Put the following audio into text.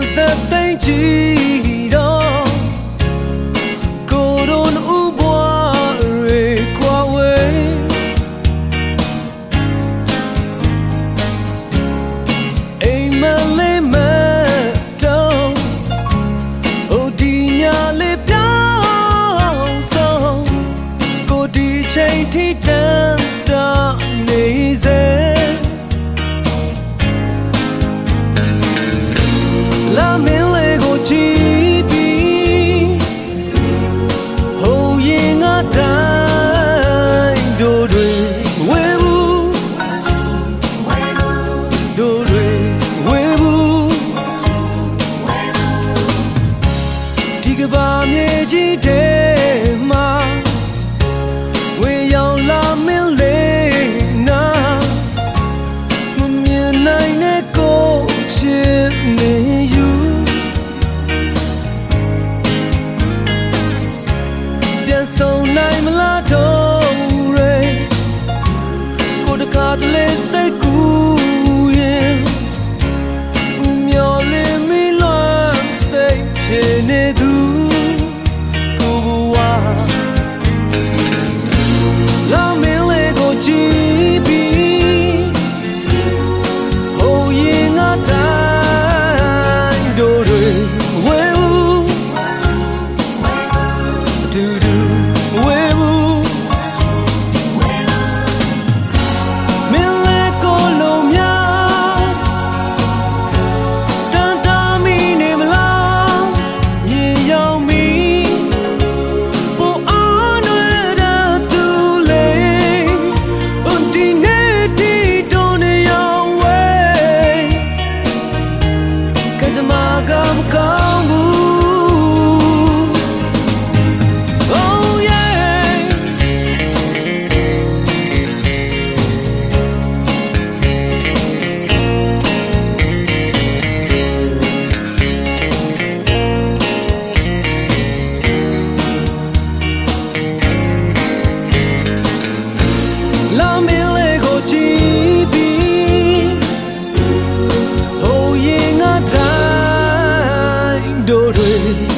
ချိန်ထိတန်တာနေစေလာမင်းလေးကိုကြည့်ပြီးဟိုရင်ငါတိုင်းတို့တွေဝေဘူးတို့တွေဝေဘူးဒီကဘာမြေကြီးတဲ့မှာဆုံးနိုင်မလားတော့ရဲကိုတကားတလေစိတ်ကူရင်မျောလင်းမီလွမ်းစိတ်ဖြစ်နေသူကိုဘဝလာမင်းလေးကိုကြည့်ပြီးဟိုရင်ငါတိုင်းတို့တွေဝဲဦးဒူဒူလာမင်းလေးကိုကြည့်ပြီးဟိုရင်ငါတိုင်းတို့တွေ